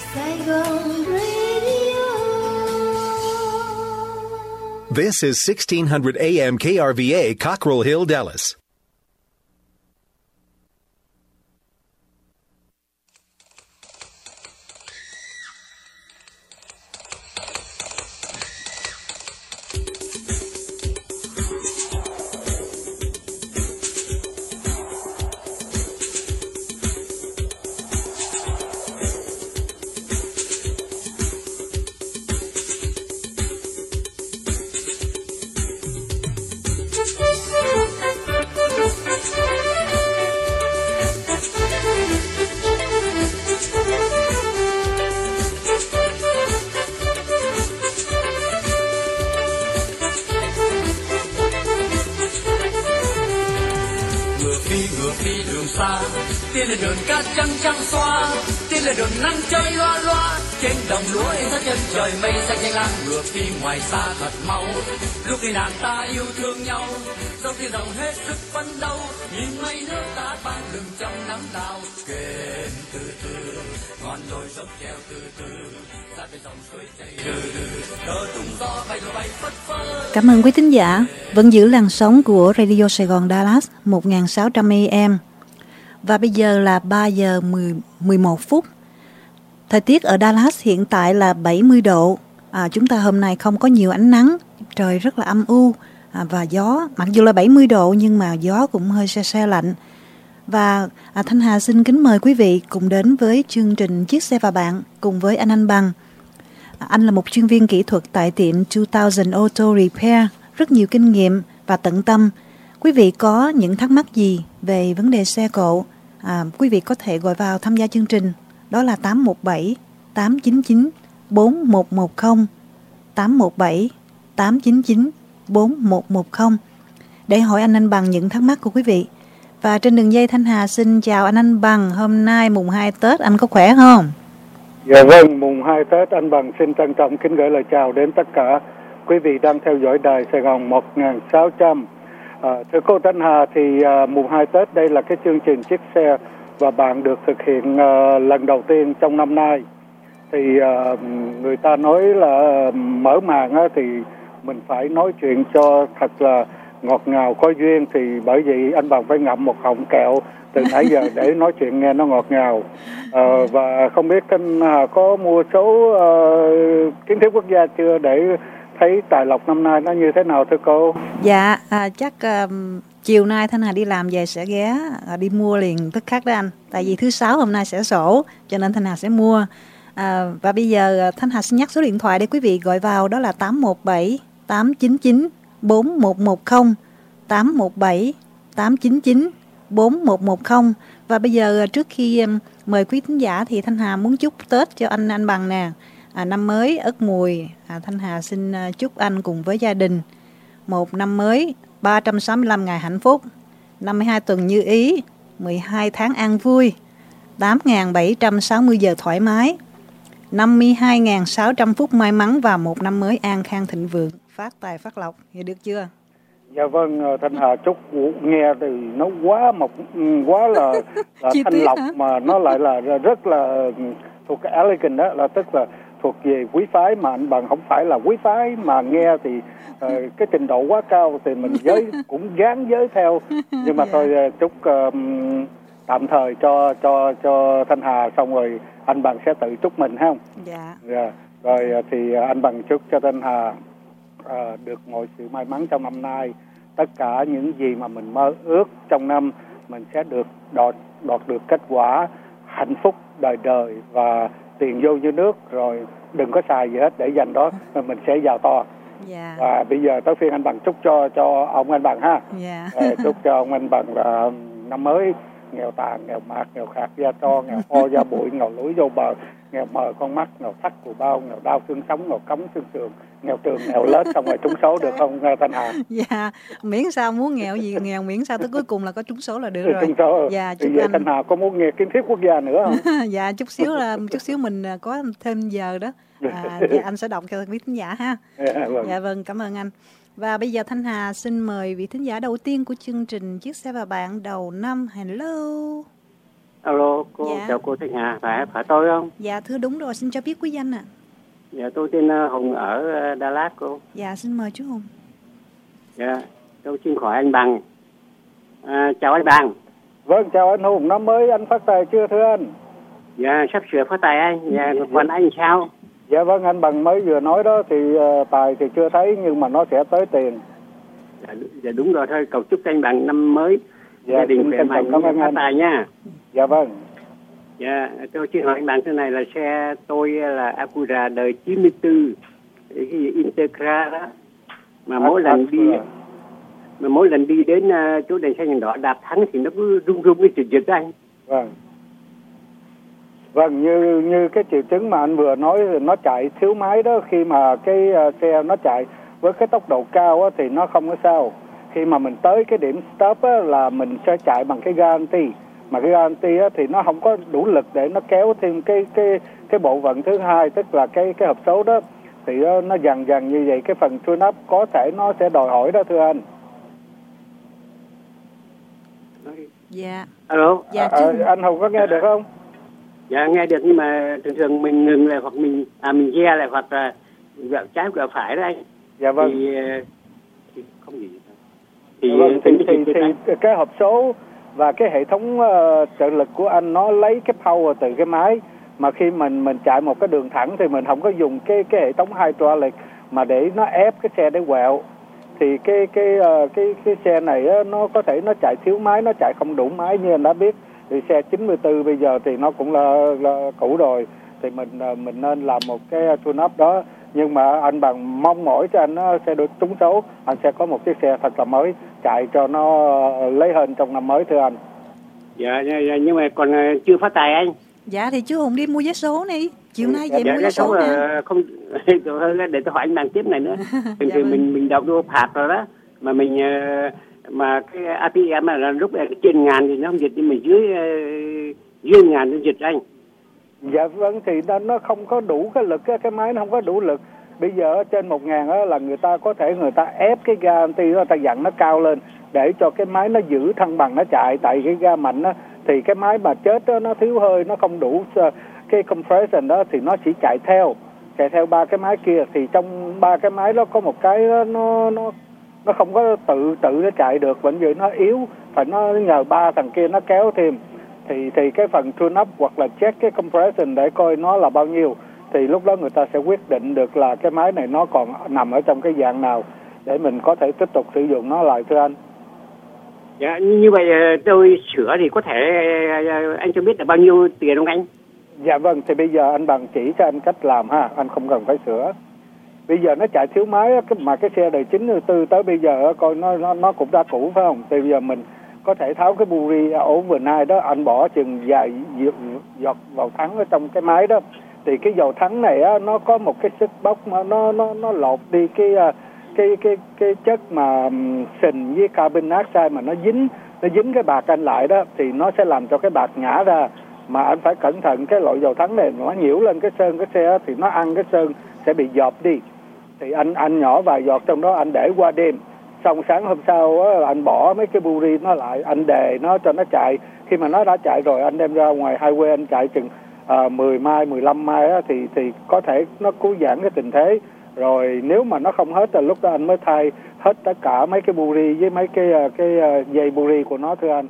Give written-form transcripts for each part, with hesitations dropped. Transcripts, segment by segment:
Saigon Radio. This is 1600 AM KRVA, Cockrell Hill, Dallas. Tiên lên đường cát trắng trắng xóa, tiên lên đường nắng chơi loa loa, trên đồng lúa in ra chân trời mây xanh nhanh lang ngược đi ngoài xa thật mau. Lúc đi nàng ta yêu thương nhau, dẫu tiên rộng hết sức phấn đấu, nhìn mây nước ta ban lừng trong nắng đào. Kèn từ từ, ngọn đồi dốc treo từ từ, ra bên dòng suối chảy từ từ, cờ tung gió bay rồi bay phất phơ. Cảm ơn quý thính giả vẫn giữ làn sóng của Radio Sài Gòn Dallas 1600 AM. Và bây giờ là 3 giờ 11 phút. Thời tiết ở Dallas hiện tại là 70 độ. Chúng ta hôm nay không có nhiều ánh nắng, trời rất là âm u và gió. Mặc dù là 70 độ nhưng mà gió cũng hơi se se lạnh. Và Thanh Hà xin kính mời quý vị cùng đến với chương trình Chiếc xe và bạn cùng với anh Bằng. Anh là một chuyên viên kỹ thuật tại tiệm 2000 Auto Repair, rất nhiều kinh nghiệm và tận tâm. Quý vị có những thắc mắc gì về vấn đề xe cộ, quý vị có thể gọi vào tham gia chương trình. Đó là 817 899 4110, 817 899 4110 để hỏi anh Bằng những thắc mắc của quý vị. Và trên đường dây Thanh Hà xin chào anh Bằng. Hôm nay mùng 2 Tết, anh có khỏe không? Dạ vâng, mùng 2 Tết anh Bằng xin trân trọng kính gửi lời chào đến tất cả quý vị đang theo dõi đài Sài Gòn 1600. Thưa cô Thanh Hà, thì mùng 2 Tết đây là cái chương trình Chiếc xe và bạn được thực hiện lần đầu tiên trong năm nay. Thì người ta nói là mở màn thì mình phải nói chuyện cho thật là ngọt ngào có duyên, thì bởi vậy anh Bằng phải ngậm một họng kẹo từ nãy giờ để nói chuyện nghe nó ngọt ngào. Và không biết Thanh Hà có mua số kiến thiết quốc gia chưa để thấy tài lộc năm nay nó như thế nào thưa cô? Dạ, chắc chiều nay Thanh Hà đi làm về sẽ ghé đi mua liền tức khắc đó anh. Tại vì thứ Sáu hôm nay sẽ sổ cho nên Thanh Hà sẽ mua. Và bây giờ Thanh Hà xin nhắc số điện thoại để quý vị gọi vào, đó là 817 899 4110, 817 899 4110. Và bây giờ trước khi mời quý thính giả thì Thanh Hà muốn chúc Tết cho anh Bằng nè. Năm mới Ất Mùi, Thanh Hà xin chúc anh cùng với gia đình một năm mới 365 ngày hạnh phúc, 52 tuần như ý, 12 tháng an vui, 8.760 giờ thoải mái, 52.600 phút may mắn và một năm mới an khang thịnh vượng, phát tài phát lộc. Hiểu được chưa? Dạ vâng, Thanh Hà chúc nghe thì nó quá là thanh lộc hả? Mà nó lại là rất là thuộc cái elegant đó, là tức là thuộc về quý phái, mà anh Bằng không phải là quý phái mà nghe thì cái trình độ quá cao thì mình cũng gán giới theo. Nhưng mà thôi chúc tạm thời cho Thanh Hà, xong rồi anh Bằng sẽ tự chúc mình ha. Dạ. Yeah. Rồi thì anh Bằng chúc cho Thanh Hà được mọi sự may mắn trong năm nay. Tất cả những gì mà mình mơ ước trong năm mình sẽ được đoạt được kết quả hạnh phúc đời đời và tiền vô như nước, rồi đừng có xài gì hết để dành đó mình sẽ giàu to. Yeah. Và bây giờ tới phiên anh Bằng chúc cho ông anh Bằng ha. Yeah. Chúc cho ông anh Bằng là năm mới nghèo tàn, nghèo mạt, nghèo khạc da tro, nghèo ho da bụi, nghèo lũi vô bờ, nghèo mờ con mắt, nghèo thắt của bao, nghèo đau xương sống, nghèo cống xương sườn, nghèo trường, nghèo lết, xong rồi trúng số được không Thanh Hà? Dạ, miễn sao muốn nghèo gì nghèo, miễn sao tới cuối cùng là có trúng số là được rồi. Trúng số. Dạ, chúc anh. Thanh Hà có muốn nghe kiến thiết quốc gia nữa không? Dạ, chút xíu mình có thêm giờ đó. Dạ, anh sẽ đọc cho quý thính giả ha. Dạ vâng, cảm ơn anh. Và bây giờ Thanh Hà xin mời vị thính giả đầu tiên của chương trình Chiếc xe và bạn đầu năm. Hello. Alo, cô Dạ. chào cô Thanh Hà, phải tôi không? Dạ thưa đúng rồi, xin cho biết quý danh ạ. Dạ tôi tên Hùng ở Dallas cô. Dạ xin mời chú Hùng. Dạ, tôi xin hỏi anh Bằng. Chào anh Bằng. Vâng, chào anh Hùng, năm mới anh phát tài chưa thưa anh? Dạ sắp sửa phát tài anh. Dạ còn anh sao? Dạ vâng, anh Bằng mới vừa nói đó thì tài thì chưa thấy nhưng mà nó sẽ tới tiền. Dạ đúng rồi, thôi cầu chúc anh Bằng năm mới gia đình xin khỏe trân mạnh trọng cảm ơn phát anh. tài nha. Dạ vâng. Dạ tôi xin hỏi anh Bằng thế này là xe tôi là Acura đời 94 cái Integra đó mà mỗi lần đi đến chỗ đèn xanh đèn đỏ đạp thắng thì nó cứ rung rung cái giật anh. Vâng. Vâng, như cái triệu chứng mà anh vừa nói nó chạy thiếu máy đó, khi mà cái xe nó chạy với cái tốc độ cao á, thì nó không có sao. Khi mà mình tới cái điểm stop á, là mình sẽ chạy bằng cái ga anti, mà cái ga anti á, thì nó không có đủ lực để nó kéo thêm cái bộ phận thứ hai, tức là cái hộp số đó, thì nó dần dần như vậy cái phần tune up có thể nó sẽ đòi hỏi đó thưa anh. Dạ. Alo. Dạ chú Hùng. Anh Hùng có nghe được không? Dạ nghe được nhưng mà thường mình ngừng lại hoặc mình ghe lại hoặc là gạo trái gạo phải đó anh. Dạ vâng. Thì không gì đâu. Thì cái hộp số và cái hệ thống trợ lực của anh nó lấy cái power từ cái máy, mà khi mình chạy một cái đường thẳng thì mình không có dùng cái hệ thống hydraulic mà để nó ép cái xe để quẹo, thì cái xe này á, nó có thể nó chạy thiếu máy, nó chạy không đủ máy như anh đã biết. Thì xe 94 bây giờ thì nó cũng là cũ rồi, thì mình nên làm một cái tune up đó. Nhưng mà anh Bằng mong mỏi cho anh nó sẽ được trúng số, anh sẽ có một chiếc xe thật là mới chạy cho nó lấy hơn trong năm mới thưa anh. Dạ nhưng mà còn chưa phát tài anh. Dạ thì chú Hùng đi mua vé số này, chiều nay về mua vé số nè. Không để tôi hỏi anh Bằng tiếp này nữa. Thường thường mình đọc đô phạt rồi đó, mà mình mà cái ATM là lúc này trên ngàn thì nó không dịch, nhưng mà dưới ngàn nó dịch anh. Dạ vâng, thì nó không có đủ cái lực, cái máy nó không có đủ lực. Bây giờ trên 1.000 là người ta có thể người ta ép cái ga anti đó, người ta dặn nó cao lên để cho cái máy nó giữ thăng bằng nó chạy. Tại cái ga mạnh á, thì cái máy mà chết đó, nó thiếu hơi, nó không đủ cái compression đó, thì nó chỉ chạy theo ba cái máy kia. Thì trong ba cái máy đó có một cái đó, nó không có tự nó chạy được, bởi vì nó yếu, phải nó nhờ ba thằng kia nó kéo thêm. Thì cái phần tune up hoặc là check cái compression để coi nó là bao nhiêu, thì lúc đó người ta sẽ quyết định được là cái máy này nó còn nằm ở trong cái dạng nào để mình có thể tiếp tục sử dụng nó lại thưa anh. Dạ như vậy tôi sửa thì có thể anh cho biết là bao nhiêu tiền không anh? Dạ vâng, thì bây giờ anh Bằng chỉ cho anh cách làm ha, anh không cần phải sửa. Bây giờ nó chạy thiếu máy mà cái xe đời 94 tới bây giờ coi nó cũng đã cũ phải không? Thì bây giờ mình có thể tháo cái buri overnight đó, anh bỏ chừng vài giọt vào thắng ở trong cái máy đó, thì cái dầu thắng này á, nó có một cái sức bốc mà nó lột đi cái chất mà sình với carbon dioxide mà nó dính cái bạc anh lại đó, thì nó sẽ làm cho cái bạc nhả ra. Mà anh phải cẩn thận, cái loại dầu thắng này nó nhiễu lên cái sơn cái xe thì nó ăn cái sơn sẽ bị dọp đi. Thì anh nhỏ vài giọt trong đó, anh để qua đêm, xong sáng hôm sau á, anh bỏ mấy cái buri nó lại, anh đề nó cho nó chạy. Khi mà nó đã chạy rồi, anh đem ra ngoài highway, anh chạy chừng 10 mai 15 mai á, thì có thể nó cứu vãn cái tình thế. Rồi nếu mà nó không hết, là lúc đó anh mới thay hết tất cả mấy cái buri với mấy cái dây buri của nó thưa anh.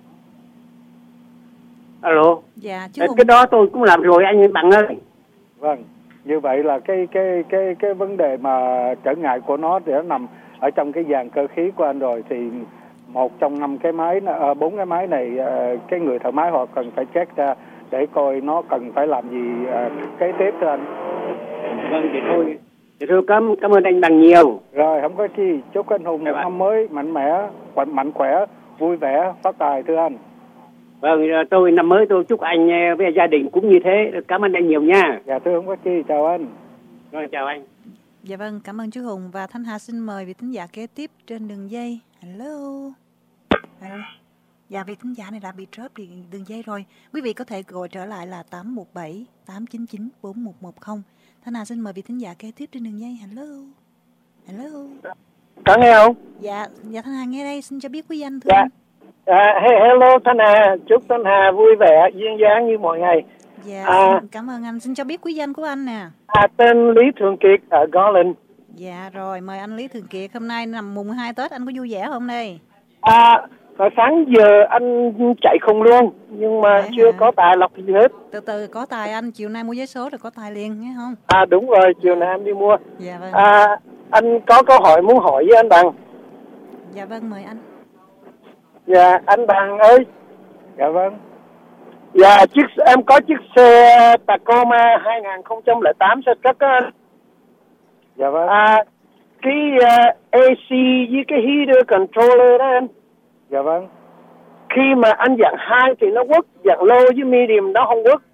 Alo. Dạ chú Hùng. Cái đó tôi cũng làm rồi anh Bằng ơi. Vâng, như vậy là cái vấn đề mà trở ngại của nó thì nó nằm ở trong cái dàn cơ khí của anh rồi. Thì một trong 5 cái máy, 4 cái máy này, cái người thợ máy họ cần phải check ra để coi nó cần phải làm gì kế tiếp thưa anh. Vâng, thì thôi cảm ơn anh Bằng nhiều. Rồi, không có chi, chúc anh Hùng một năm mới mạnh mẽ, mạnh khỏe, vui vẻ, phát tài thưa anh. Vâng, tôi năm mới tôi chúc anh với gia đình cũng như thế. Cảm ơn anh nhiều nha. Dạ thưa không có chi, chào anh. Rồi, chào anh. Dạ vâng, cảm ơn chú Hùng. Và Thanh Hà xin mời vị thính giả kế tiếp trên đường dây. Hello. Dạ, vị thính giả này đã bị drop đường dây rồi. Quý vị có thể gọi trở lại là 817 899 4110. Thanh Hà xin mời vị thính giả kế tiếp trên đường dây. Hello. Có nghe không? Dạ Thanh Hà nghe đây, xin cho biết quý danh thưa Dạ. anh. Hello Thanh Hà, chúc Thanh Hà vui vẻ, duyên dáng như mọi ngày. Dạ, cảm ơn anh. Xin cho biết quý danh của anh nè. Tên Lý Thường Kiệt ở Garland. Dạ rồi, mời anh Lý Thường Kiệt. Hôm nay nằm mùng 2 Tết, anh có vui vẻ không đây? Hồi sáng giờ anh chạy không luôn, nhưng mà vậy chưa hả? có tài lọc gì hết. Từ từ có tài anh, chiều nay mua vé số rồi có tài liền, nghe không? Đúng rồi, chiều nay em đi mua. Dạ vâng. Anh có câu hỏi muốn hỏi với anh Bằng. Dạ vâng, mời anh. Dạ, anh Bằng ơi. Dạ vâng. Dạ, em có chiếc xe Tacoma 2008 xe cất á anh. Dạ vâng. Cái AC với cái heater controller đó anh. Dạ vâng. Khi mà anh dặn 2 thì nó quất, dặn low với medium nó không quất.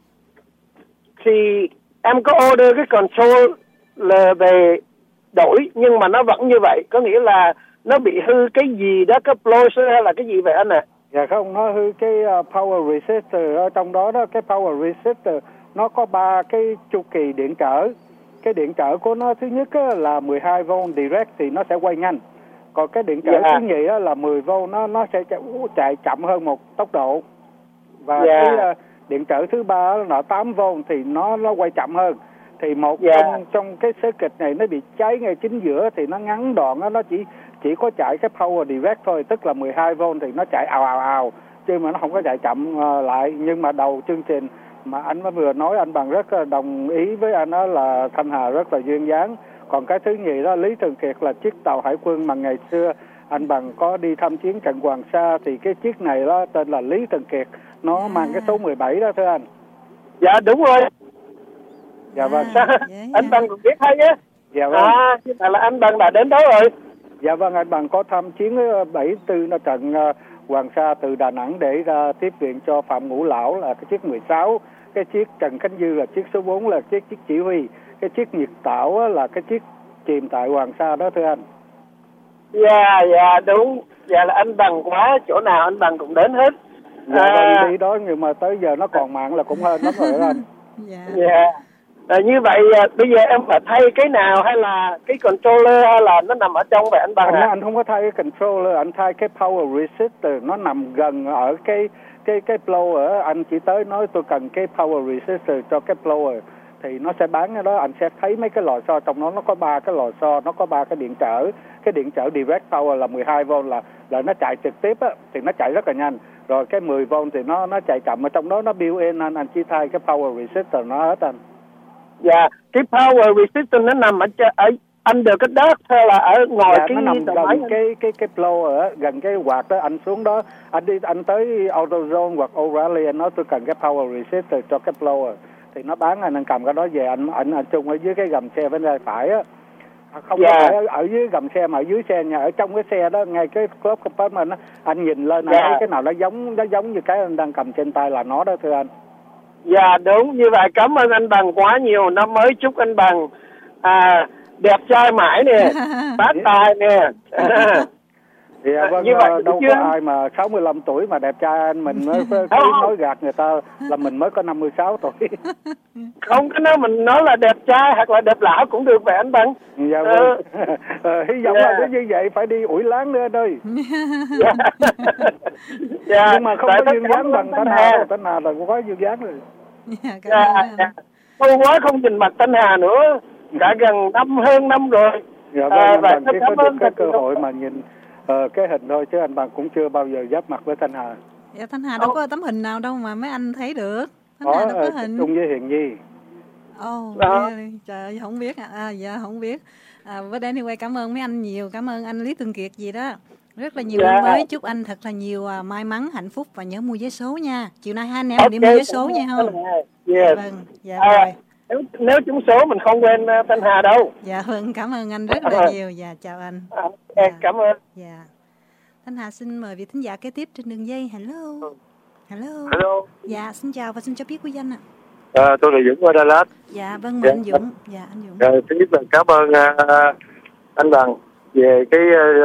Thì em có order cái control là về đổi, nhưng mà nó vẫn như vậy. Có nghĩa là nó bị hư cái gì đó, cái blower hay là cái gì vậy anh ạ? Dạ không, nó hư cái power resistor ở trong đó đó. Cái power resistor nó có 3 cái chu kỳ điện trở. Cái điện trở của nó thứ nhất là 12V direct thì nó sẽ quay nhanh. Còn cái điện trở thứ nhì là 10V nó sẽ chạy chậm hơn một tốc độ. Và cái điện trở thứ ba là 8V thì nó quay chậm hơn. Thì một trong cái circuit này nó bị cháy ngay chính giữa thì nó ngắn đoạn đó, nó chỉ có chạy cái power direct thôi, tức là 12V thì nó chạy ào chứ mà nó không có chạy chậm lại. Nhưng mà đầu chương trình mà anh mới vừa nói, anh Bằng rất là đồng ý với anh đó là Thanh Hà rất là duyên dáng. Còn cái thứ nhì đó, Lý Thường Kiệt là chiếc tàu hải quân mà ngày xưa anh Bằng có đi thăm chiến trận Hoàng Sa, thì cái chiếc này đó tên là Lý Thường Kiệt, nó mang cái số 17 đó thưa anh. Dạ đúng rồi. Dạ vâng. Anh Bằng cũng biết hay nhé. Dạ vâng. Là anh Bằng đã đến đó rồi. Dạ vâng, anh Bằng có thăm chiến 74 nó trận Hoàng Sa từ Đà Nẵng để ra tiếp viện cho Phạm Ngũ Lão là cái chiếc 16, cái chiếc Trần Khánh Dư là chiếc số 4 là chiếc chỉ huy, cái chiếc Nhật Tảo là cái chiếc chìm tại Hoàng Sa đó thưa anh. Dạ đúng. Dạ là anh Bằng quá, chỗ nào anh Bằng cũng đến hết. Dạ vâng, đi đó nhưng mà tới giờ nó còn mạng là cũng hơn lắm rồi đó anh. Dạ. Như vậy bây giờ em phải thay cái nào, hay là cái controller, hay là nó nằm ở trong vậy anh Bằng anh không có thay cái controller, anh thay cái power resistor, nó nằm gần ở cái blower. Anh chỉ tới nói tôi cần cái power resistor cho cái blower thì nó sẽ bán cái đó. Anh sẽ thấy mấy cái lò xo trong nó có 3 cái lò xo, nó có 3 cái điện trở. Cái điện trở direct power là 12V là nó chạy trực tiếp á, thì nó chạy rất là nhanh. Rồi cái 10V thì nó chạy chậm, ở trong đó nó built in, anh chỉ thay cái power resistor nó hết anh. Dạ, cái power resistor nó nằm ở under cái đất hay là ở ngoài cái nó nằm gần cái blower á, gần cái quạt đó. Anh xuống đó, anh tới AutoZone hoặc O'Reilly, anh nói tôi cần cái power resistor cho cái blower thì nó bán, anh cầm cái đó về, anh chung ở dưới cái gầm xe bên tay phải á. Không phải ở dưới gầm xe mà ở dưới xe nhà, ở trong cái xe đó, ngay cái club compartment á, anh nhìn lên anh thấy cái nào nó giống như cái anh đang cầm trên tay là nó đó thưa anh. Dạ đúng, như vậy cảm ơn anh Bằng quá nhiều. Năm mới chúc anh Bằng đẹp trai mãi nè, phát tài nè. Thì vâng, như vậy đâu có ai mà 65 tuổi mà đẹp trai, anh mình mới nói gạt người ta là mình mới có 56 tuổi. Không có nói mình nói là đẹp trai hoặc là đẹp lão cũng được vậy anh Bằng. Dạ vâng. Hy vọng là như vậy, phải đi ủi láng nữa anh ơi. Nhưng mà không có duyên dáng bằng Thanh Hà. Thanh Hà là có duyên dáng rồi. Lâu quá không nhìn mặt Thanh Hà nữa, đã gần hơn năm rồi. Dạ vâng, anh chỉ có được cái cơ hội mà nhìn cái hình thôi, chứ anh Bằng cũng chưa bao giờ giáp mặt với Thanh Hà. Dạ, Thanh Hà đâu có tấm hình nào đâu mà mấy anh thấy được. Thanh Hà đâu có hình. Chung với Hiền Nhi. Trời ơi, không biết dạ không biết. Với anyway, cảm ơn mấy anh nhiều, cảm ơn anh Lý Thường Kiệt gì đó. Rất là nhiều năm mới, chúc anh thật là nhiều may mắn, hạnh phúc và nhớ mua vé số nha. Chiều nay hai anh em đi mua vé số nha không? Dạ vâng, dạ rồi. Nếu trúng số mình không quên Thanh Hà đâu. Dạ vâng, cảm ơn anh rất là nhiều. Dạ chào anh. Cảm ơn. Dạ. Thanh Hà xin mời vị thính giả kế tiếp trên đường dây. Hello. Dạ, xin chào và xin cho biết quý danh ạ. Tôi là Dũng ở Dallas. Dạ vâng, mời anh Dũng. Dạ anh Dũng. Thứ nhất là cảm ơn anh Bằng về cái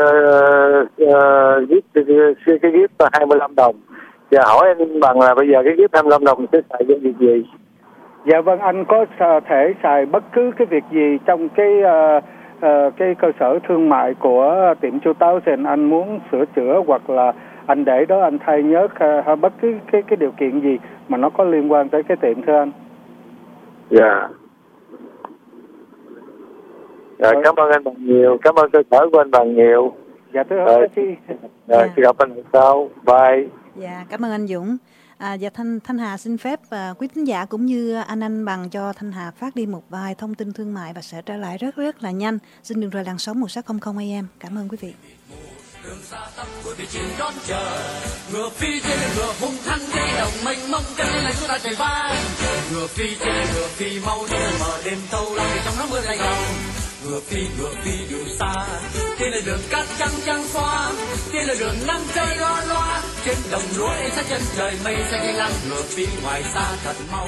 gift 25 đồng. Và hỏi anh Bằng là bây giờ cái gift 25 đồng sẽ xài cho việc gì? Dạ vâng, anh có thể xài bất cứ cái việc gì trong cái cơ sở thương mại của tiệm Chu Táo Sền. Anh muốn sửa chữa hoặc là anh để đó anh thay nhớt hay bất cứ cái điều kiện gì mà nó có liên quan tới cái tiệm thưa anh. Dạ. Dạ, cảm ơn anh bạn nhiều, cảm ơn cơ sở của anh bạn nhiều. Dạ thưa hứa chi. Dạ, khi gặp anh sau. Bye. Dạ, cảm ơn anh Dũng. Dạ Thanh Hà xin phép quý thính giả cũng như anh bằng cho Thanh Hà phát đi một vài thông tin thương mại và sẽ trở lại rất là nhanh. Xin đừng rời làn sóng 1600 AM. Cảm ơn quý vị. Đường xa tăm của thủy chiến đón chờ, ngựa phi trên ngựa hung hăng dây đồng mênh mông cất lên lại chúng ta chạy vai. Ngựa phi trên ngựa phi mau đi mở đêm thâu lao đi trong nắng mưa lạnh lùng. Ngựa phi đường xa, trên là đường cát trắng trắng xóa, trên là đường nắng cháy loa loa, trên đồng lúa em sẽ chân trời mây xanh anh lăng. Ngựa phi ngoài xa thật mau.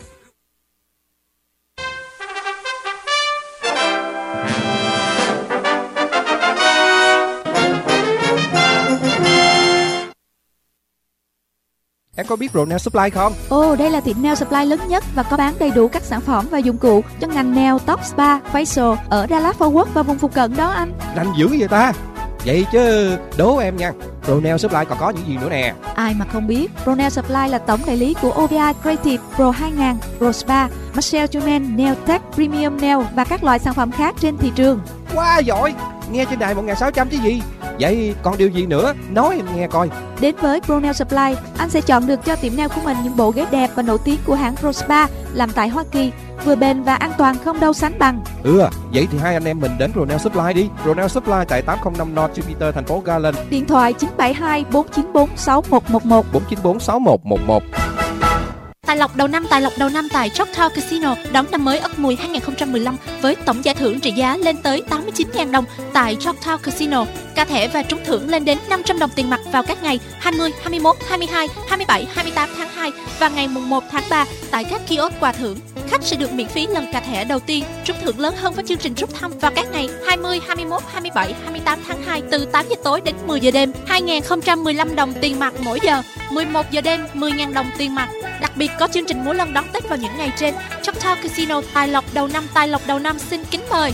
Em có biết Pro Nail Supply không? Ồ, đây là tiệm nail supply lớn nhất và có bán đầy đủ các sản phẩm và dụng cụ cho ngành nail, tóc, spa, facial ở Dallas Fort Worth và vùng phụ cận đó anh. Rành dữ vậy ta? Vậy chứ đố em nha, Pro Nail Supply còn có những gì nữa nè? Ai mà không biết, Pro Nail Supply là tổng đại lý của OVI Creative, Pro 2000, Pro Spa, Marcel Truman, Nail Tech, Premium Nail và các loại sản phẩm khác trên thị trường. Quá giỏi, nghe trên đài 1600 chứ gì. Vậy còn điều gì nữa? Nói em nghe coi. Đến với Pro Nail Supply, anh sẽ chọn được cho tiệm nail của mình những bộ ghế đẹp và nổi tiếng của hãng Pro Spa làm tại Hoa Kỳ, vừa bền và an toàn không đâu sánh bằng. Vậy thì hai anh em mình đến Pro Nail Supply đi. Pro Nail Supply tại 805 North Jupiter, thành phố Garland. Điện thoại 972 494 6111 494 6111. Tài lộc đầu năm tại Choctaw Casino đón năm mới Ất Mùi 2015 với tổng giải thưởng trị giá lên tới 89.000 đồng tại Choctaw Casino. Cá thẻ và trúng thưởng lên đến 500 đồng tiền mặt vào các ngày 20, 21, 22, 27, 28 tháng 2 và ngày mùng 1 tháng 3 tại các kiosk quà thưởng. Khách sẽ được miễn phí lần cá thẻ đầu tiên, trúng thưởng lớn hơn với chương trình rút thăm vào các ngày 20, 21, 27, 28 tháng 2 từ 8 giờ tối đến 10 giờ đêm, 2.015 đồng tiền mặt mỗi giờ, 11 giờ đêm 10.000 đồng tiền mặt. Đặc biệt có chương trình múa lân đón Tết vào những ngày trên. Choctaw Casino, tài lộc đầu năm xin kính mời.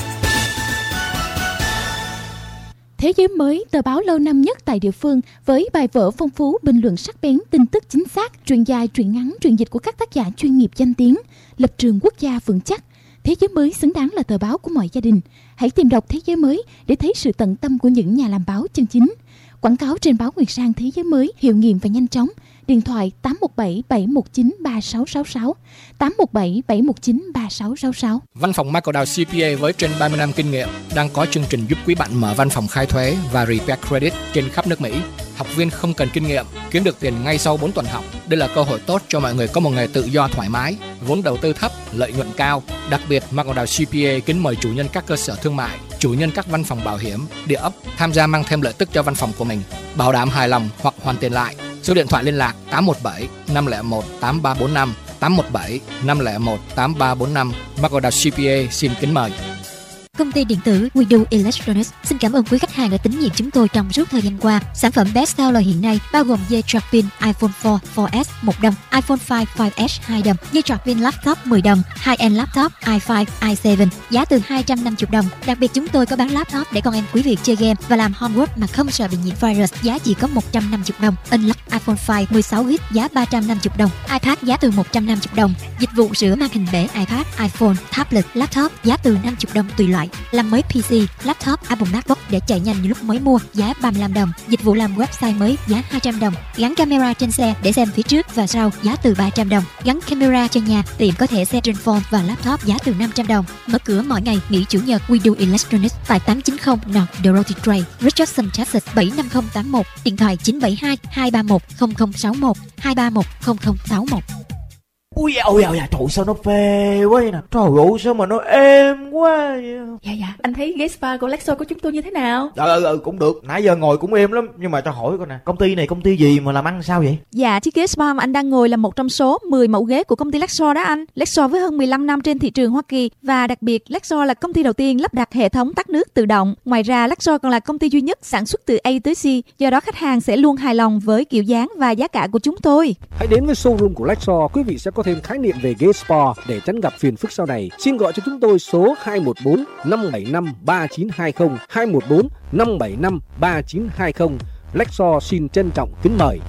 Thế giới mới, tờ báo lâu năm nhất tại địa phương với bài vở phong phú, bình luận sắc bén, tin tức chính xác, truyện dài, truyện ngắn, truyện dịch của các tác giả chuyên nghiệp danh tiếng, lập trường quốc gia vững chắc. Thế giới mới xứng đáng là tờ báo của mọi gia đình. Hãy tìm đọc Thế giới mới để thấy sự tận tâm của những nhà làm báo chân chính. Quảng cáo trên báo Nguyệt Sang Thế giới mới hiệu nghiệm và nhanh chóng. Điện thoại 817 719 3666, 817 719 3666. Văn phòng Michael Dow CPA với trên 30 năm kinh nghiệm đang có chương trình giúp quý bạn mở văn phòng khai thuế và repair credit trên khắp nước Mỹ. Học viên không cần kinh nghiệm, kiếm được tiền ngay sau 4 tuần học. Đây là cơ hội tốt cho mọi người có một nghề tự do thoải mái, vốn đầu tư thấp, lợi nhuận cao. Đặc biệt, Michael Dow CPA kính mời chủ nhân các cơ sở thương mại, chủ nhân các văn phòng bảo hiểm, địa ốc tham gia mang thêm lợi tức cho văn phòng của mình, bảo đảm hài lòng hoặc hoàn tiền lại. Số điện thoại liên lạc 817 501 8345, 817 501 8345. Michael Dow CPA xin kính mời. Công ty điện tử We Do Electronics xin cảm ơn quý khách hàng đã tín nhiệm chúng tôi trong suốt thời gian qua. Sản phẩm best seller hiện nay bao gồm dây sạc pin iPhone 4, 4S 1 đồng, iPhone 5, 5S 2 đồng, dây sạc pin laptop 10 đồng, high-end laptop i5, i7 giá từ 250 đồng. Đặc biệt chúng tôi có bán laptop để con em quý vị chơi game và làm homework mà không sợ bị nhiễm virus, giá chỉ có 150 đồng. Unlock iPhone 5 16GB giá 350 đồng, iPad giá từ 150 đồng. Dịch vụ sửa màn hình bể iPad, iPhone, tablet, laptop giá từ 50 đồng tùy loại. Làm mới PC, laptop, Apple MacBook để chạy nhanh như lúc mới mua giá 35 đồng. Dịch vụ làm website mới giá 200 đồng. Gắn camera trên xe để xem phía trước và sau giá từ 300 đồng. Gắn camera trên nhà, tiệm có thể xem trên phone và laptop giá từ 500 đồng. Mở cửa mọi ngày, nghỉ chủ nhật. We Do Electronics tại 890 North Dorothy Drive, Richardson, Texas 75081. Điện thoại 972 231 0061 231 0061. Ui trời sao nó phê quá vậy nè. Trời ơi sao mà nó êm quá vậy. Dạ anh thấy ghế spa của Lexo của chúng tôi như thế nào? Cũng được. Nãy giờ ngồi cũng êm lắm. Nhưng mà cho hỏi coi nè, công ty này công ty gì mà làm ăn sao vậy? Dạ, chiếc ghế spa mà anh đang ngồi là một trong số 10 mẫu ghế của công ty Lexo đó anh. Lexo với hơn 15 năm trên thị trường Hoa Kỳ. Và đặc biệt Lexo là công ty đầu tiên lắp đặt hệ thống tắt nước tự động. Ngoài ra Lexo còn là công ty duy nhất sản xuất từ A tới C. Do đó khách hàng sẽ luôn hài lòng với kiểu dáng và giá cả của chúng tôi. Hãy đến với showroom của Lexo, quý vị sẽ có thêm khái niệm về ghế spa để tránh gặp phiền phức sau này. Xin gọi cho chúng tôi số 214 575 3920, 214 575 3920 Lexor xin trân trọng kính mời.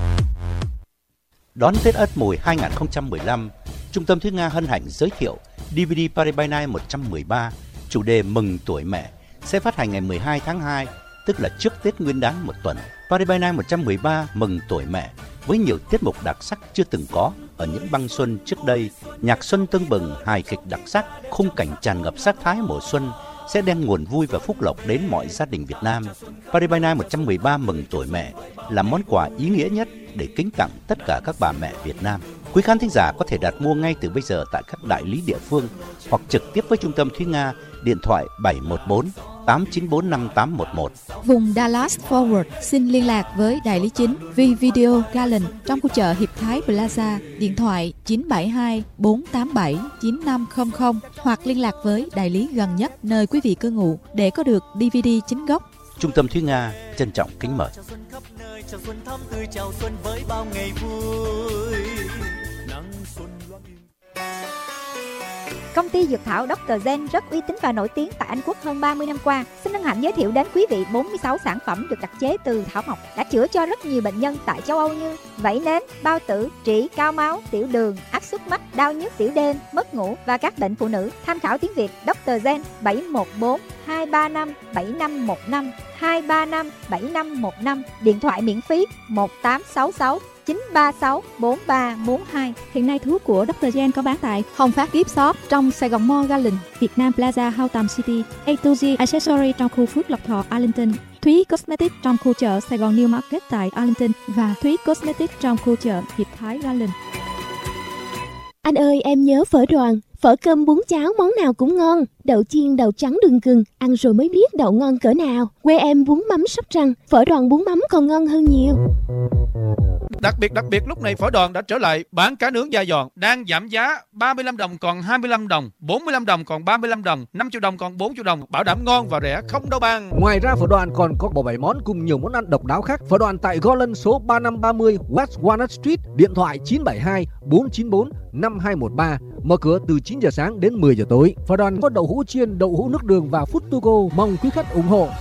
Đón Tết Ất Mùi 2015, Trung tâm Thúy Nga hân hạnh giới thiệu DVD Paris by Night 113, chủ đề Mừng Tuổi Mẹ, sẽ phát hành ngày 12 tháng 2, tức là trước Tết Nguyên đán một tuần. Paris by Night 113 Mừng Tuổi Mẹ với nhiều tiết mục đặc sắc chưa từng có ở những băng xuân trước đây, nhạc xuân tưng bừng, hài kịch đặc sắc, khung cảnh tràn ngập sắc thái mùa xuân sẽ đem nguồn vui và phúc lộc đến mọi gia đình Việt Nam. Paris by Night 113 Mừng Tuổi Mẹ là món quà ý nghĩa nhất để kính tặng tất cả các bà mẹ Việt Nam. Quý khán thính giả có thể đặt mua ngay từ bây giờ tại các đại lý địa phương hoặc trực tiếp với Trung tâm Thúy Nga, điện thoại 714 894 5811. Vùng Dallas Forward xin liên lạc với đại lý chính V-Video Garland trong khu chợ Hiệp Thái Plaza, điện thoại 972 487 9500 hoặc liên lạc với đại lý gần nhất nơi quý vị cư ngụ để có được DVD chính gốc. Trung tâm Thúy Nga trân trọng kính mời. Chào xuân thắm tươi, chào xuân với bao ngày vui. Nắng xuân loáng im. Công ty dược thảo Dr. Gen rất uy tín và nổi tiếng tại Anh Quốc hơn 30 năm qua. Xin hân hạnh giới thiệu đến quý vị 46 sản phẩm được đặc chế từ thảo mộc đã chữa cho rất nhiều bệnh nhân tại châu Âu như vẩy nến, bao tử, trĩ, cao máu, tiểu đường, áp suất mắt, đau nhức tiểu đêm, mất ngủ và các bệnh phụ nữ. Tham khảo tiếng Việt Dr. Gen 714 235 7515 235 7515, điện thoại miễn phí 1866 936 4342. Hiện nay thuốc của Dr. Gen có bán tại Hồng Phát Gift Shop trong Sài Gòn Mall Garland, Việt Nam Plaza Houghton City, A2G Accessory trong khu Phước Lộc Thọ Arlington, Thúy Cosmetics trong khu chợ Sài Gòn New Market tại Arlington và Thúy Cosmetics trong khu chợ Hiệp Thái Garland. Anh ơi, em nhớ phở Đoàn. Phở cơm bún cháo món nào cũng ngon. Đậu chiên, đậu trắng đường gừng, ăn rồi mới biết đậu ngon cỡ nào. Quê em bún mắm Sóc Trăng, phở Đoàn bún mắm còn ngon hơn nhiều. Đặc biệt lúc này Phở Đoàn đã trở lại bán cá nướng da giòn, đang giảm giá 35 đồng còn 25 đồng, 45 đồng còn 35 đồng, 50 đồng còn 40 đồng, bảo đảm ngon và rẻ không đâu bằng. Ngoài ra Phở Đoàn còn có bộ 7 món cùng nhiều món ăn độc đáo khác. Phở Đoàn tại Garland số 3530 West Walnut Street, điện thoại 972 494 5213, mở cửa từ 9 giờ sáng đến 10 giờ tối. Phở Đoàn có đậu hũ chiên, đậu hũ nước đường và food to go, mong quý khách ủng hộ.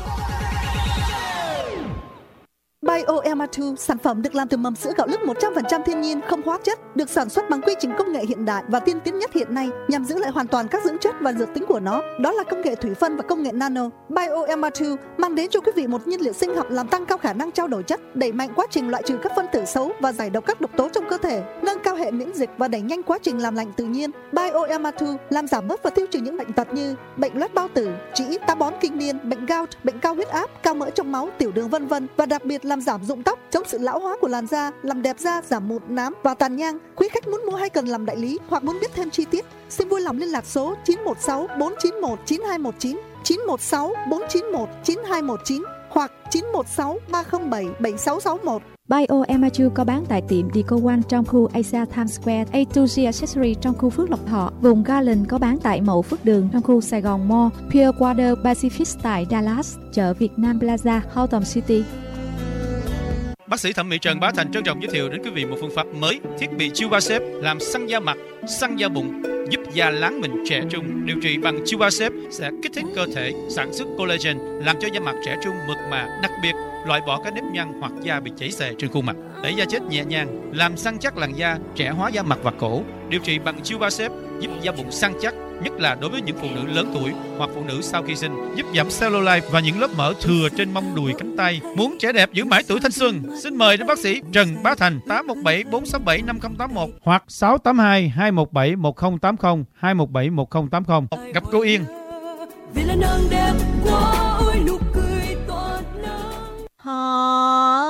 BioEma2, sản phẩm được làm từ mầm sữa gạo lứt 100% thiên nhiên, không hóa chất, được sản xuất bằng quy trình công nghệ hiện đại và tiên tiến nhất hiện nay nhằm giữ lại hoàn toàn các dưỡng chất và dược tính của nó. Đó là công nghệ thủy phân và công nghệ nano. BioEma2 mang đến cho quý vị một nhiên liệu sinh học làm tăng cao khả năng trao đổi chất, đẩy mạnh quá trình loại trừ các phân tử xấu và giải độc các độc tố trong cơ thể, nâng cao hệ miễn dịch và đẩy nhanh quá trình làm lạnh tự nhiên. BioEma2 làm giảm bớt và tiêu trừ những bệnh tật như bệnh loét bao tử, trĩ, táo bón kinh niên, bệnh gout, bệnh cao huyết áp, cao mỡ trong máu, tiểu đường vân vân, và đặc biệt làm giảm rụng tóc, chống sự lão hóa của làn da, làm đẹp da, giảm mụn, nám và tàn nhang. Quý khách muốn mua hay cần làm đại lý hoặc muốn biết thêm chi tiết, xin vui lòng liên lạc số 916 491 9219, 916 491 9219 hoặc 916 307 7661. BioEma2 có bán tại tiệm Deco One trong khu Asia Times Square, A2G Accessory trong khu Phước Lộc Thọ, vùng Garland có bán tại Mậu Phước Đường trong khu Sài Gòn Mall, Pier Water Pacific tại Dallas, chợ Việt Nam Plaza, Houghton City. Bác sĩ thẩm mỹ Trần Bá Thành trân trọng giới thiệu đến quý vị một phương pháp mới, thiết bị Chubasep làm săn da mặt, săn da bụng, giúp da láng mịn trẻ trung. Điều trị bằng Chubasep sẽ kích thích cơ thể sản xuất collagen, làm cho da mặt trẻ trung mượt mà, đặc biệt loại bỏ các nếp nhăn hoặc da bị chảy xệ trên khuôn mặt, đẩy da chết nhẹ nhàng, làm săn chắc làn da, trẻ hóa da mặt và cổ. Điều trị bằng Chubasep giúp da bụng săn chắc, nhất là đối với những phụ nữ lớn tuổi hoặc phụ nữ sau khi sinh, giúp giảm cellulite và những lớp mỡ thừa trên mông đùi cánh tay. Muốn trẻ đẹp giữ mãi tuổi thanh xuân, xin mời đến bác sĩ Trần Bá Thành 817 467 5081 hoặc 682 217 1080 217 1080. Gặp cô Yên. Vì là nàng đẹp quá, ôi nụ cười toát nắng. Họ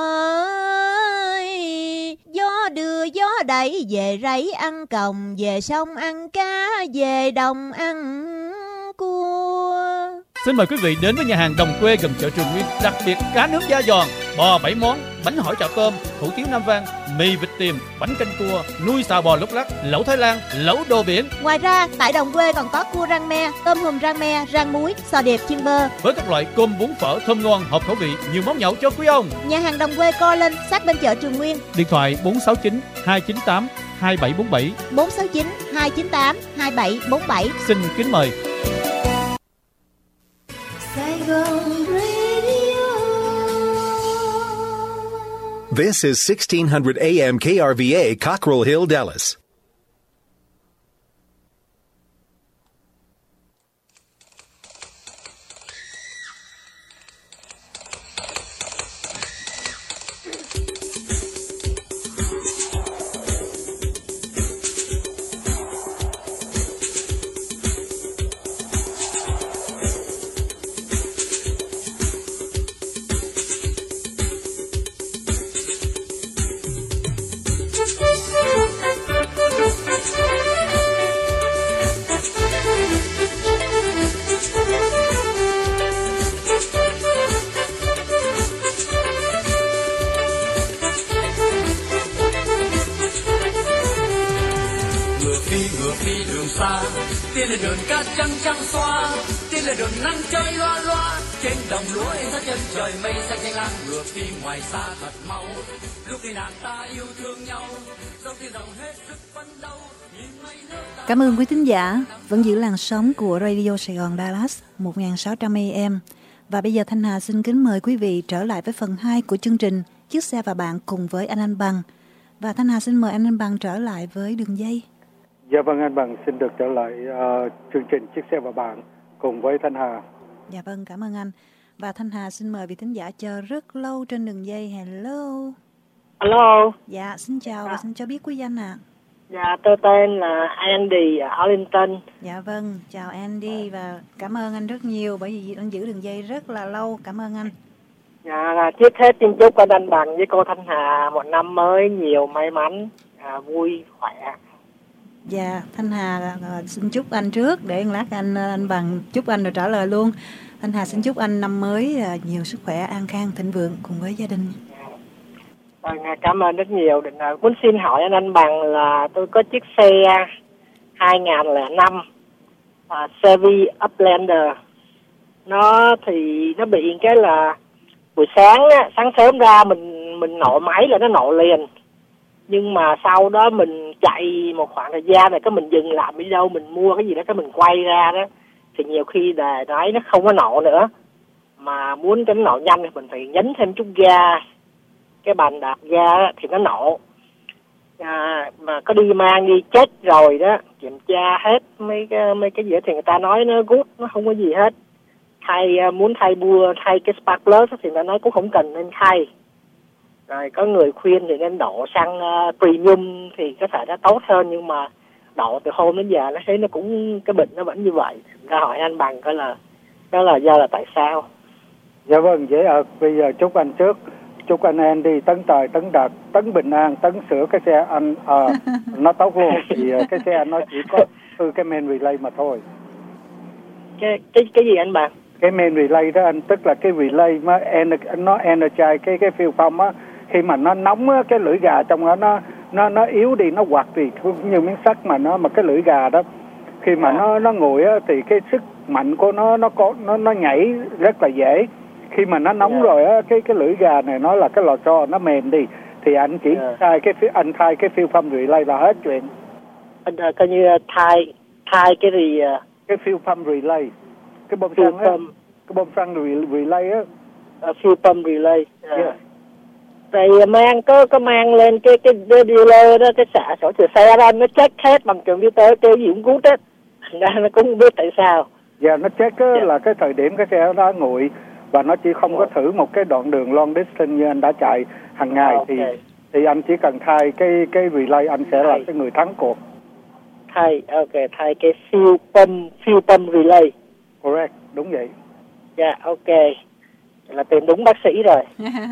ơi, gió đưa gió đẩy về rẫy ăn còng, về sông ăn cá, về đồng ăn cua. Xin mời quý vị đến với nhà hàng Đồng Quê gần chợ Trường Nguyên, đặc biệt cá nướng da giòn, bò 7 món, bánh hỏi chảo tôm, hủ tiếu Nam Vang, mì vịt tiềm, bánh canh cua, nuôi xào bò lúc lắc, lẩu Thái Lan, lẩu đồ biển. Ngoài ra, tại Đồng Quê còn có cua rang me, tôm hùm rang me, rang muối, sò điệp chiên bơ. Với các loại cơm bún phở thơm ngon, hợp khẩu vị, nhiều món nhậu cho quý ông. Nhà hàng Đồng Quê co lên sát bên chợ Trường Nguyên. Điện thoại 469 298 2747 469 298 2747. Xin kính mời. Sài Gòn Radio. This is 1600 AM KRVA, Cockrell Hill, Dallas. Ngựa phi đường xa, tiên lên đường cát trắng trắng xóa, tiên lên đường nắng chơi loa loa, trên đồng lúa in sát chân trời mây xanh xanh lam. Ngựa phi ngoài xa thật mau, lúc đi nàng ta yêu thương nhau, dẫu tiên rộng hết sức phấn đấu. Cảm ơn quý thính giả vẫn giữ làn sóng của Radio Sài Gòn Dallas 1600 AM. Và bây giờ Thanh Hà xin kính mời quý vị trở lại với phần 2 của chương trình Chiếc xe và bạn cùng với anh Bằng. Và Thanh Hà xin mời anh Bằng trở lại với đường dây. Dạ vâng, anh Bằng xin được trở lại chương trình Chiếc xe và bạn cùng với Thanh Hà. Dạ vâng, cảm ơn anh. Và Thanh Hà xin mời vị thính giả chờ rất lâu trên đường dây. Hello. Hello. Dạ, xin chào và xin cho biết quý danh ạ. Dạ, tôi tên là Andy ở Arlington. Dạ vâng, chào Andy và cảm ơn anh rất nhiều bởi vì anh giữ đường dây rất là lâu. Cảm ơn anh. Dạ, trước hết xin chúc anh Bằng với cô Thanh Hà một năm mới nhiều may mắn, vui khỏe. Dạ, Thanh Hà xin chúc anh trước để lát anh Bằng chúc anh rồi trả lời luôn. Thanh Hà xin chúc anh năm mới nhiều sức khỏe, an khang, thịnh vượng cùng với gia đình. Vâng, cảm ơn rất nhiều. Muốn xin hỏi anh Bằng là tôi có chiếc xe 2005 Chevy Uplander. Nó bị cái là buổi sáng á, sáng sớm ra mình nổ máy là nó nổ liền. Nhưng mà sau đó mình chạy một khoảng thời gian này cái mình dừng lại đi đâu mình mua cái gì đó cái mình quay ra đó thì nhiều khi đề đấy nó không có nổ nữa. Mà muốn cho nó nổ nhanh thì mình phải nhấn thêm chút ga. Cái bàn đạp ga thì nó nổ. Mà có đi mang đi check rồi đó, kiểm tra hết mấy cái gì thì người ta nói nó good, nó không có gì hết. Muốn thay cái Spark Plus thì người ta nói cũng không cần nên thay. Rồi có người khuyên thì nên đổ xăng premium thì có thể nó tốt hơn, nhưng mà đổ từ hôm đến giờ nó thấy nó cũng cái bệnh nó vẫn như vậy. Ra hỏi anh Bằng coi là đó là do là tại sao. Dạ vâng, dễ bây giờ chúc anh trước. Chúc anh Andy tấn tài, tấn đạt, tấn bình an, tấn sửa cái xe anh nó tốt luôn. Vì cái xe anh nó chỉ có cái main relay mà thôi. Cái gì anh Bằng? Cái main relay đó anh, tức là cái relay mà nó energize cái fill pump á, khi mà nó nóng á, cái lưỡi gà trong đó nó yếu đi, nó quạt thì như miếng sắt mà cái lưỡi gà đó khi mà nó nguội á thì cái sức mạnh của nó nhảy rất là dễ. Khi mà nó nóng rồi á, cái lưỡi gà này nó là cái lò xo nó mềm đi thì anh chỉ thay cái fill pump relay là hết chuyện. Anh coi như thay cái gì cái fill pump relay, cái bơm xăng á, cái bơm xăng relay á, fill pump relay. Rồi có mang lên cái dealer đó, cái xả sổ sửa xe ra nó check hết bằng computer cái gì cũng cút hết. Thành ra nó cũng không biết tại sao. Dạ nó check là cái thời điểm cái xe đó nguội và nó chỉ không có thử một cái đoạn đường long distance như anh đã chạy hàng ngày thì anh chỉ cần thay cái relay, anh sẽ là cái người thắng cuộc. Thay cái fill pump relay. Correct, đúng vậy. Dạ, ok. Là tìm đúng bác sĩ rồi.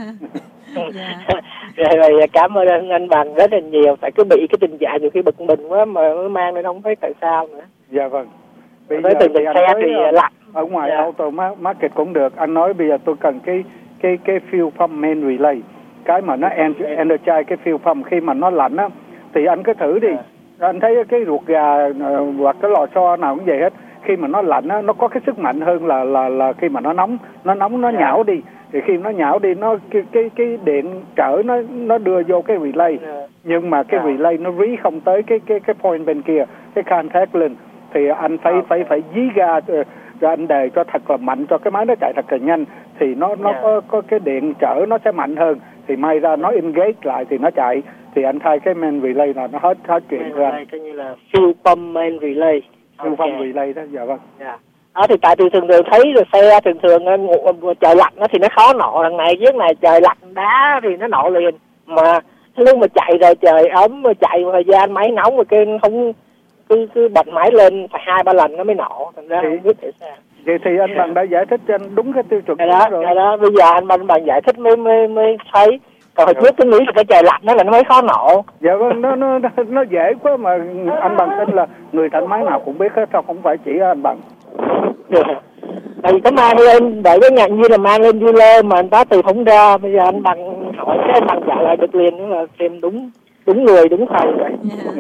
Rồi cảm ơn anh Bằng rất là nhiều. Tại cứ bị cái tình trạng nhiều khi bực mình quá mà mới mang lên không biết tại sao nữa. Dạ vâng. Bây giờ thì anh nói thì lạnh. Ở ngoài auto market cũng được. Anh nói bây giờ tôi cần cái fuel pump main relay, cái mà nó energize cái fuel pump khi mà nó lạnh á thì anh cứ thử đi. Anh thấy cái ruột gà hoặc cái lò xo nào cũng vậy hết. Khi mà nó lạnh á, nó có cái sức mạnh hơn là khi mà nó nóng nó nhão đi. Thì khi nó nhão đi, nó cái điện trở nó đưa vô cái relay, nhưng mà cái relay nó rí không tới cái point bên kia, cái contact lên thì anh phải dí ga rồi anh đề cho thật là mạnh cho cái máy nó chạy thật là nhanh thì nó có cái điện trở nó sẽ mạnh hơn thì may ra nó engage lại thì nó chạy, thì anh thay cái main relay là nó hết chuyện rồi anh. Coi như là fuel pump main relay. Fuel pump relay đó, dạ vâng. Thì tại tôi thường thấy rồi xe thường trời lạnh nó thì nó khó nổ, đằng này dưới này trời lạnh đá thì nó nổ liền, mà lúc mà chạy rồi trời ấm mà chạy thời gian máy nóng rồi cái không cứ bật máy lên phải 2-3 lần nó mới nổ, thành ra không biết tại sao. Vậy thì anh Bằng đã giải thích cho anh đúng cái tiêu chuẩn rồi. Đó bây giờ anh Bằng giải thích mới thấy. Còn hồi trước cái nghĩ là cái trời lạnh nó là nó mới khó nổ. Dạ vâng, nó dễ quá mà anh Bằng tin là người thợ máy nào cũng biết hết, sao không phải chỉ anh Bằng. Tại vì có mang lên đợi cái ngành như là mang lên dealer mà anh ta từ không ra, bây giờ anh Bằng hỏi cái anh Bằng trả lời được liền, nữa là xem đúng người đúng thầy vậy.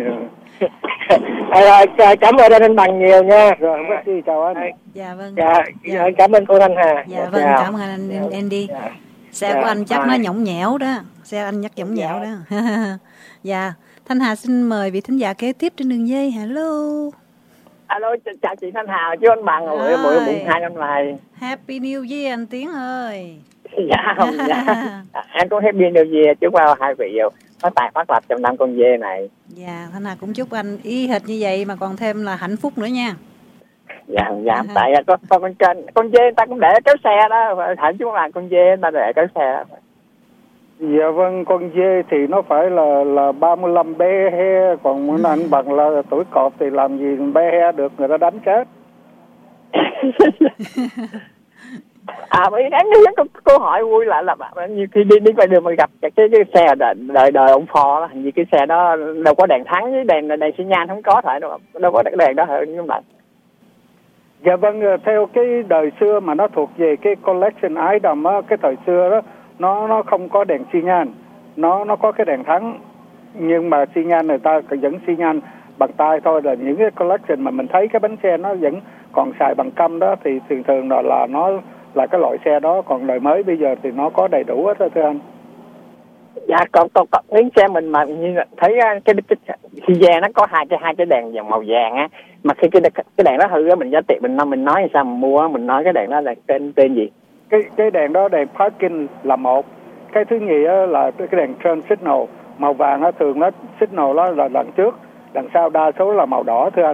Rồi, cảm ơn anh Bằng nhiều nha. Rồi, không có gì, chào anh. Dạ vâng. Dạ, cảm ơn cô Thanh Hà. Dạ vâng, cảm ơn anh Andy. Xe của anh chắc nó nhõng nhẽo đó. Xe anh nhắc nhõng nhẽo đó. Dạ, Thanh Hà xin mời vị thính giả kế tiếp trên đường dây. Hello. Alo, chào chị Thanh Hà chứ anh Bằng rồi, mỗi mùng 2 năm này. Happy New Year anh Tiến ơi. Dạ không, dạ. Em cũng Happy New Year chúc bao hai vị phát tài phát lập trong năm con dê này. Dạ, Thanh Hà cũng chúc anh y hệt như vậy mà còn thêm là hạnh phúc nữa nha. Dạ, tại con dê người ta cũng để kéo xe đó, hạnh chú là con dê người ta để kéo xe. Dạ vâng, con dê thì nó phải là 35 bé he, còn anh Bằng là tuổi cọp thì làm gì bé he được, người ta đánh chết. Mấy đáng nhớ câu hỏi vui là như khi đi ngoài đường mà gặp cái xe đời ông Ford đó, hình như cái xe đó đâu có đèn thắng với đèn xi nhan không có phải đâu có đèn đó hả các bạn? Dạ vâng, theo cái đời xưa mà nó thuộc về cái collection item á, cái thời xưa đó nó không có đèn xi nhan, nó có cái đèn thắng, nhưng mà xi nhan người ta vẫn xi nhan bằng tay thôi. Là những cái collection mà mình thấy cái bánh xe nó vẫn còn xài bằng căm đó thì thường là nó là cái loại xe đó, còn đời mới bây giờ thì nó có đầy đủ hết đó thưa anh. Dạ, còn cái xe mình mà như thấy cái xi nhan nó có hai cái đèn màu vàng á, mà khi cái đèn đó hư á mình giá tiệm mình nói sao mà mua, mình nói cái đèn đó là tên gì? Cái đèn đó đèn parking là một, cái thứ nhì là cái đèn turn signal màu vàng á, thường nó signal đó là đằng trước, đằng sau đa số là màu đỏ thưa anh.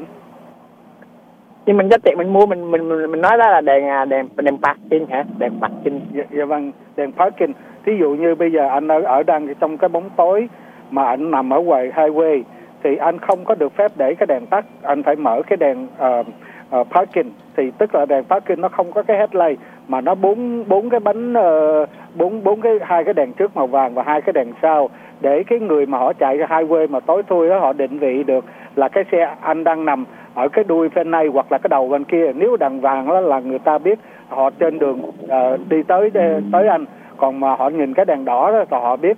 Nhưng mình giá tiệm mình mua mình nói đó là đèn parking hả? Đèn parking. Dạ vâng, đèn parking. Thí dụ như bây giờ anh ở đang trong cái bóng tối mà anh nằm ở ngoài highway thì anh không có được phép để cái đèn tắt, anh phải mở cái đèn parking, thì tức là đèn parking nó không có cái headlight mà nó bốn cái bánh hai cái đèn trước màu vàng và hai cái đèn sau, để cái người mà họ chạy cái highway mà tối thui đó họ định vị được là cái xe anh đang nằm ở cái đuôi bên này hoặc là cái đầu bên kia. Nếu đèn vàng đó là người ta biết họ trên đường đi tới anh, còn mà họ nhìn cái đèn đỏ đó thì họ biết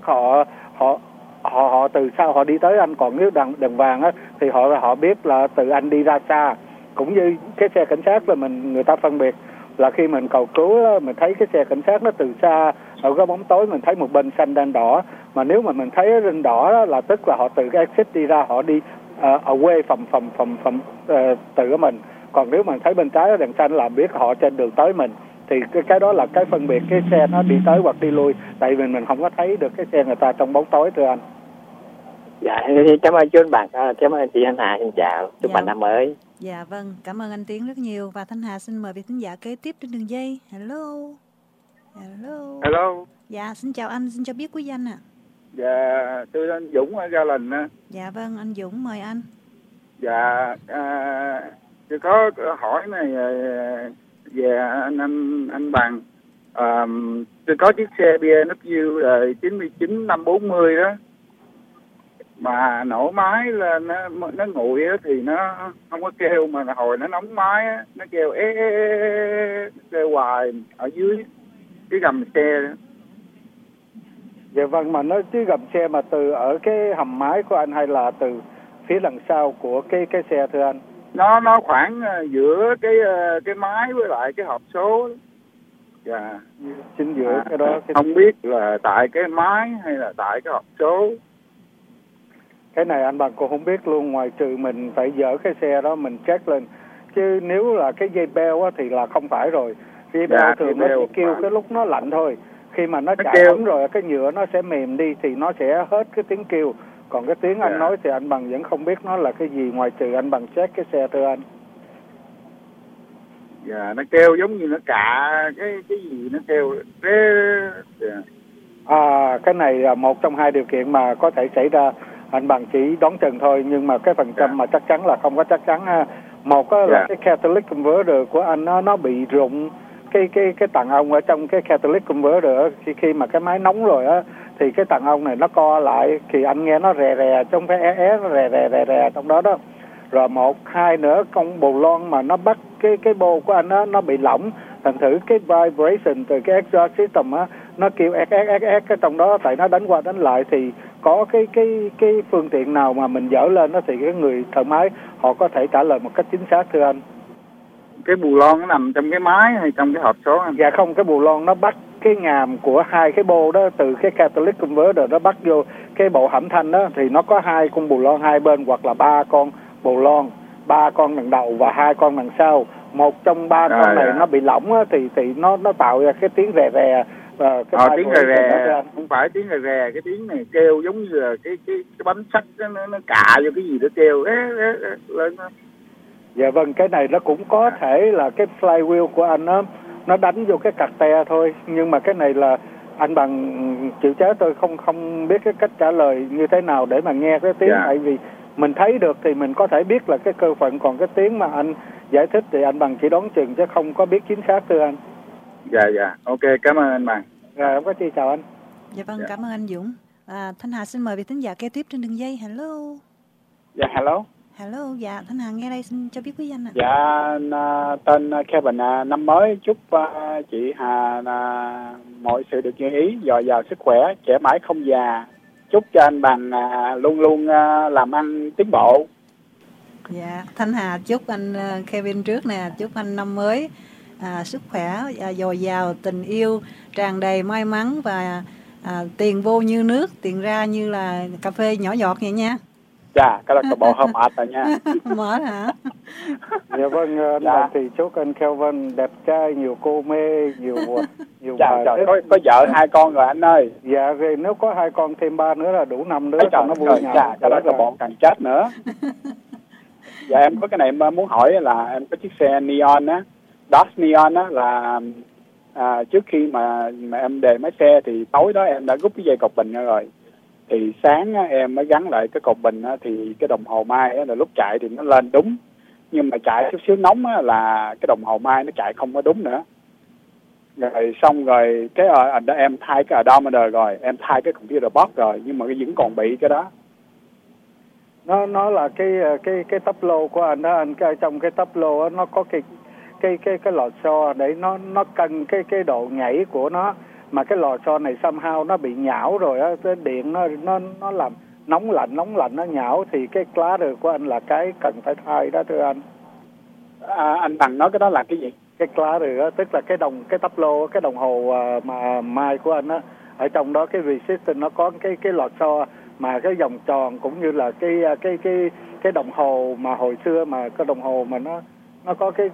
họ từ sau họ đi tới anh, còn nếu đèn vàng á thì họ biết là từ anh đi ra xa. Cũng như cái xe cảnh sát là người ta phân biệt là khi mình cầu cứu đó, mình thấy cái xe cảnh sát nó từ xa ở cái bóng tối mình thấy một bên xanh đèn đỏ, mà nếu mà mình thấy rinh đỏ đó, là tức là họ từ cái exit đi ra, họ đi away from từ cái mình. Còn nếu mình thấy bên trái đèn xanh là biết họ trên đường tới mình, thì cái đó là cái phân biệt cái xe nó đi tới hoặc đi lui, tại vì mình không có thấy được cái xe người ta trong bóng tối thưa anh. Dạ, cảm ơn chú anh Bằng, cảm ơn chị Thanh Hà, xin chào, chúc bạn năm mới. Dạ vâng, cảm ơn anh Tiến rất nhiều, và Thanh Hà xin mời vị thính giả kế tiếp trên đường dây. Hello. Dạ, xin chào anh, xin cho biết quý danh ạ. Dạ, tôi anh Dũng ở Ga Lình á. Dạ vâng, anh Dũng mời anh. Dạ, tôi có hỏi này về anh Bằng. Tôi có chiếc xe BMW đời 99 năm 40 đó, mà nổ máy lên nó nguội thì nó không có kêu, mà hồi nó nóng máy á, nó kêu kêu hoài ở dưới cái gầm xe đó. Dạ vâng, mà nó chứ gầm xe mà từ ở cái hầm máy của anh hay là từ phía đằng sau của cái xe thưa anh? Nó khoảng giữa cái máy với lại cái hộp số. Dạ, chính giữa cái đó. Không biết là tại cái máy hay là tại cái hộp số. Cái này anh Bằng cũng không biết luôn, ngoài trừ mình phải dỡ cái xe đó mình check lên. Chứ nếu là cái dây beo á thì là không phải rồi. Dây beo thường nó chỉ kêu cái lúc nó lạnh thôi. Khi mà nó chảy kêu. ấm rồi cái nhựa nó sẽ mềm đi thì nó sẽ hết cái tiếng kêu. Còn cái tiếng anh nói thì anh Bằng vẫn không biết nó là cái gì, ngoài trừ anh Bằng check cái xe thưa anh. Dạ, nó kêu giống như nó cạ cái gì nó kêu. Cái này là một trong hai điều kiện mà có thể xảy ra, anh Bằng chỉ đoán chừng thôi, nhưng mà cái phần trăm mà chắc chắn là không có chắc chắn ha. Một là cái catalytic converter của anh nó bị rụng cái tầng ong ở trong cái catalytic converter. Khi mà cái máy nóng rồi á thì cái tầng ong này nó co lại, thì anh nghe nó rè rè trong cái nó rè trong đó đó. Rồi một hai nữa, con bù loan mà nó bắt cái bô của anh nó bị lỏng, thành thử cái vibration từ cái exhaust system á nó kêu cái trong đó, tại nó đánh qua đánh lại. Thì có cái phương tiện nào mà mình dỡ lên đó thì cái người thợ máy họ có thể trả lời một cách chính xác thưa anh. Cái bù lon nó nằm trong cái máy hay trong cái hộp số anh? Dạ không, cái bù lon nó bắt cái ngàm của hai cái bô đó, từ cái catalytic converter nó bắt vô cái bộ hãm thanh đó, thì nó có hai con bù lon hai bên, hoặc là ba con bù lon, ba con đằng đầu và hai con đằng sau. Một trong ba con này nó bị lỏng á, thì nó tạo ra cái tiếng rè rè. Tiếng rè rè, không phải tiếng rè rè, cái tiếng này kêu giống như là cái bánh sắt nó cạ vô cái gì đó kêu lên. Dạ vâng, cái này nó cũng có thể là cái flywheel của anh nó đánh vô cái cạc te thôi, nhưng mà cái này là anh Bằng chịu chế, tôi không biết cái cách trả lời như thế nào để mà nghe cái tiếng. Tại vì mình thấy được thì mình có thể biết là cái cơ phận, còn cái tiếng mà anh giải thích thì anh Bằng chỉ đoán chừng chứ không có biết chính xác thưa anh. Dạ, ok, cảm ơn anh Bằng. Rồi, không có chi, chào anh. Dạ vâng, cảm ơn anh Dũng. Thanh Hà xin mời vị thính giả kế tiếp trên đường dây. Hello. Dạ, hello. Hello, dạ, Thanh Hà nghe đây, xin cho biết quý anh ạ. Dạ, tên Kevin, năm mới chúc chị Hà mọi sự được như ý, dồi dào sức khỏe, trẻ mãi không già. Chúc cho anh Bằng luôn luôn làm ăn tiến bộ. Dạ, Thanh Hà chúc anh Kevin trước nè, chúc anh năm mới sức khỏe, dồi dào, tình yêu, tràn đầy may mắn và tiền vô như nước, tiền ra như là cà phê nhỏ giọt vậy nha. Dạ, cái đó có bộ hơi mệt rồi nha. Mệt hả? Dạ vâng, anh Bằng thì chúc anh Kelvin đẹp trai, nhiều cô mê, nhiều dạ, trời, có vợ hai con rồi anh ơi. Dạ, thì nếu có hai con thêm ba nữa là đủ 5 đứa, cho nó vui nhau. Dạ, cái đó là bọn càng chết nữa. Dạ, em có cái này em muốn hỏi là em có chiếc xe Neon á, Dodge Neon á, là trước khi mà em đề máy xe thì tối đó em đã rút cái dây cột bình ra rồi. Thì sáng á, em mới gắn lại cái cột bình á, thì cái đồng hồ mai á, là lúc chạy thì nó lên đúng, nhưng mà chạy chút xíu nóng á, là cái đồng hồ mai nó chạy không có đúng nữa. Rồi xong rồi cái em thay cái odometer rồi, em thay cái computer box rồi, nhưng mà cái vẫn còn bị cái đó. Nó là cái tắp lô của anh đó anh, trong cái tắp lô á, nó có cái lò xo để nó cân cái độ nhảy của nó, mà cái lò xo này somehow nó bị nhão rồi á, cái điện nó làm nóng lạnh nó nhão, thì cái clutch của anh là cái cần phải thay đó thưa anh. Anh Bằng nói cái đó là cái gì? Cái clutch đó tức là cái tắp lô, cái đồng hồ mà mai của anh á, ở trong đó cái resistance nó có cái lò xo mà cái vòng tròn, cũng như là cái đồng hồ mà hồi xưa mà cái đồng hồ mà nó có cái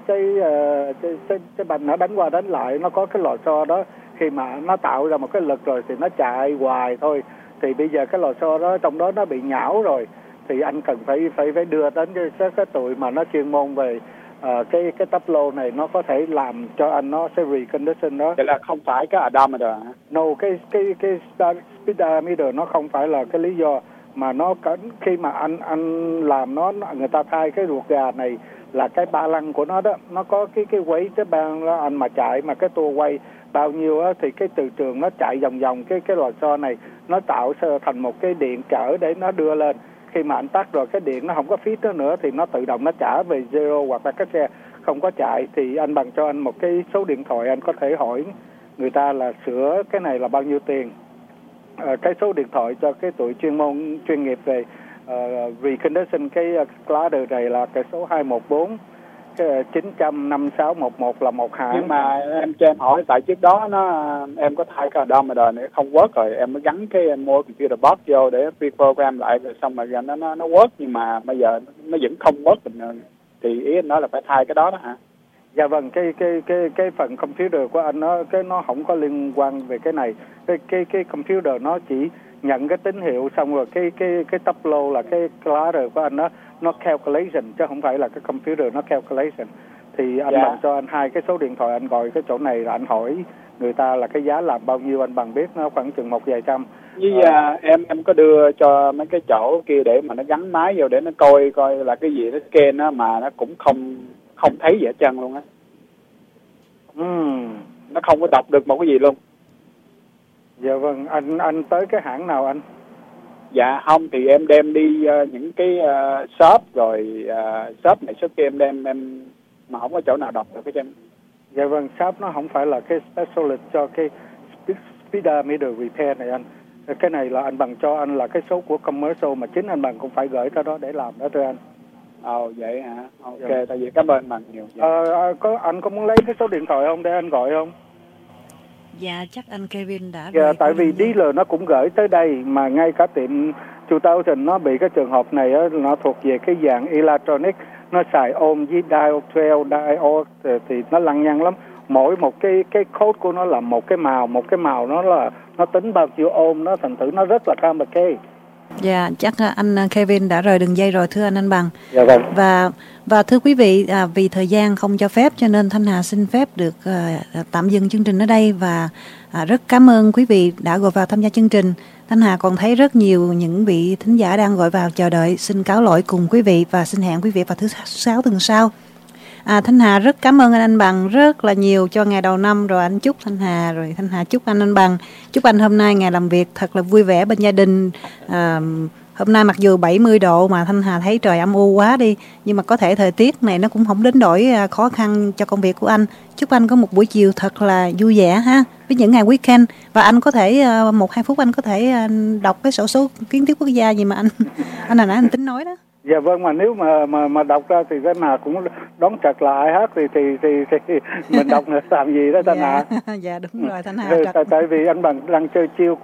bành nó đánh qua đánh lại, nó có cái lò xo đó, khi mà nó tạo ra một cái lực rồi thì nó chạy hoài thôi. Thì bây giờ cái lò xo đó trong đó nó bị nhão rồi, thì anh cần phải đưa đến cái tụi mà nó chuyên môn về cái tắp lô này, nó có thể làm cho anh, nó sẽ recondition đó. Vậy là không phải cái odometer hả? No, cái speedometer nó không phải là cái lý do, mà nó khi mà anh làm nó, người ta thay cái ruột gà này là cái ba lăng của nó đó, nó có cái quấy cái ban đó anh, mà chạy mà cái tua quay bao nhiêu á, thì cái từ trường nó chạy vòng cái lò xo này, nó tạo thành một cái điện trở để nó đưa lên. Khi mà anh tắt rồi cái điện nó không có feed đó nữa thì nó tự động nó trả về zero, hoặc là cái xe không có chạy. Thì anh Bằng cho anh một cái số điện thoại, anh có thể hỏi người ta là sửa cái này là bao nhiêu tiền. Cái số điện thoại cho cái tụi chuyên nghiệp về recondition cái clutch này là cái số 214 900-5611 là một hãng. Nhưng mà em cho em hỏi, tại trước đó em có thay cái odometer này không work rồi, em mới gắn em mua computer box vô để reprogram lại, rồi xong rồi nó work, nhưng mà bây giờ nó vẫn không work bình thường. Thì ý anh nói là phải thay cái đó hả? Dạ vâng, cái phần computer của anh nó không có liên quan về cái này. Cái computer nó chỉ nhận cái tín hiệu, xong rồi cái top load là cái ladder của anh nó calculation chứ không phải là cái computer nó calculation. Thì anh bằng cho anh 2 cái số điện thoại, anh gọi cái chỗ này là anh hỏi người ta là cái giá làm bao nhiêu, anh bằng biết nó khoảng chừng 1 vài trăm. Với em có đưa cho mấy cái chỗ kia để mà nó gắn máy vô để nó coi là cái gì nó scan á, mà nó cũng không thấy gì hết trơn luôn á. Nó không có đọc được một cái gì luôn. Dạ vâng, anh tới cái hãng nào anh? Dạ không, thì em đem đi những cái shop rồi shop này shop kia em đem mà không có chỗ nào đọc được cái chân. Dạ vâng, shop nó không phải là cái specialist cho cái speedometer repair này anh. Cái này là anh bằng cho anh là cái số của commercial mà chính anh bằng cũng phải gửi tới đó để làm đó thưa anh. Vậy hả? Ok, tại vì cảm ơn anh bằng nhiều. Anh có muốn lấy cái số điện thoại không để anh gọi không? Dạ chắc anh Kevin đã. Dạ, tại vì dealer nó cũng gửi tới đây, mà ngay cả tiệm 2000 nó bị cái trường hợp này á, nó thuộc về cái dạng electronic, nó xài ohm với diode 12 diode thì nó lăng nhăng lắm. Mỗi một cái code của nó là một cái màu nó tính bao nhiêu ohm, nó thành thử nó rất là complicated. Dạ, chắc anh Kevin đã rời đường dây rồi thưa anh Bằng. Dạ vâng. Và thưa quý vị, vì thời gian không cho phép cho nên Thanh Hà xin phép được tạm dừng chương trình ở đây, và rất cảm ơn quý vị đã gọi vào tham gia chương trình. Thanh Hà còn thấy rất nhiều những vị thính giả đang gọi vào chờ đợi. Xin cáo lỗi cùng quý vị và xin hẹn quý vị vào thứ 6 tuần sau. Thanh Hà rất cảm ơn anh Bằng rất là nhiều cho ngày đầu năm, rồi anh chúc Thanh Hà, rồi Thanh Hà chúc anh Bằng, chúc anh hôm nay ngày làm việc thật là vui vẻ bên gia đình. Hôm nay mặc dù 70 độ mà Thanh Hà thấy trời âm u quá đi, nhưng mà có thể thời tiết này nó cũng không đến nỗi khó khăn cho công việc của anh. Chúc anh có một buổi chiều thật là vui vẻ ha, với những ngày weekend. Và anh có thể 1-2 phút anh có thể đọc cái sổ số kiến thức quốc gia gì mà anh hồi nãy anh tính nói đó. Dạ vâng, mà nếu mà đọc ra thì cái nào cũng đón trật là ai hát thì mình đọc làm gì đó Thanh Hà. Dạ đúng rồi Thanh Hà. Tại vì anh Bằng đang chơi chiêu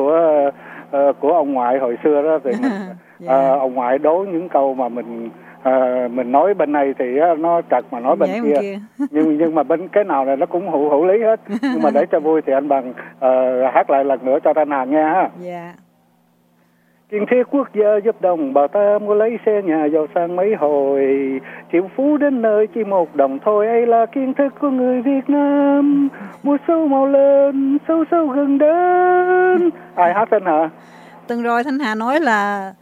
của ông ngoại hồi xưa đó, thì ông ngoại đố những câu mà mình nói bên này thì nó trật mà nói bên kia. nhưng mà bên cái nào này nó cũng hữu lý hết. Nhưng mà để cho vui thì anh Bằng hát lại lần nữa cho Thanh Hà nghe ha. Dạ. Kiên thiết quốc gia giúp đồng bào ta mua lấy xe nhà giàu sang mấy hồi, triệu phú đến nơi chỉ một đồng thôi, ấy là kiến thức của người Việt Nam. Mùa sâu màu lên, sâu sâu gần đến. Ai hát Thanh Hà? Từng rồi Thanh Hà nói là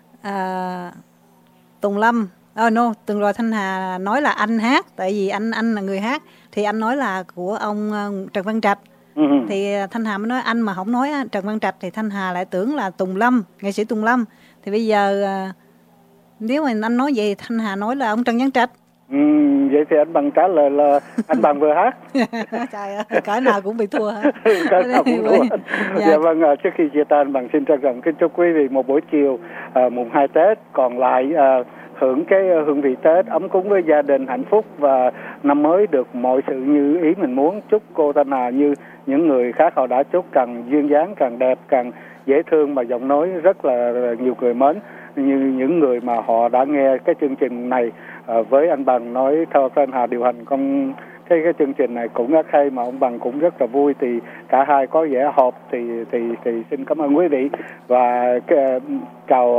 Tùng Lâm. Từng rồi Thanh Hà nói là anh hát, tại vì anh là người hát, thì anh nói là của ông Trần Văn Trạch. Thì Thanh Hà mới nói anh mà không nói Trần Văn Trạch thì Thanh Hà lại tưởng là Tùng Lâm, nghệ sĩ Tùng Lâm. Thì bây giờ nếu mà anh nói vậy Thanh Hà nói là ông Trần Văn Trạch. Vậy thì anh Bằng trả lời là anh Bằng vừa hát. Trời ơi, cái nào cũng bị thua hả? Cái nào cũng thua. Dạ vâng, trước khi chia tay anh Bằng xin trân trọng kính chúc quý vị một buổi chiều mùng 2 Tết còn lại hưởng cái hương vị Tết ấm cúng với gia đình, hạnh phúc và năm mới được mọi sự như ý mình muốn. Chúc cô Thanh Hà như những người khác họ đã chúc, càng duyên dáng, càng đẹp, càng dễ thương, mà giọng nói rất là nhiều người mến, như những người mà họ đã nghe cái chương trình này với anh Bằng nói theo Thanh Hà điều hành cái chương trình này cũng rất hay, mà ông Bằng cũng rất là vui, thì cả hai có vẻ hợp, thì xin cảm ơn quý vị và chào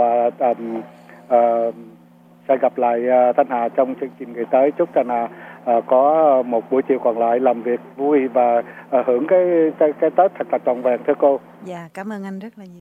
sẽ gặp lại Thanh Hà trong chương trình ngày tới. Chúc Thanh Hà có một buổi chiều còn lại làm việc vui và hưởng cái Tết thật là trọn vẹn thưa cô. Dạ, cảm ơn anh rất là nhiều.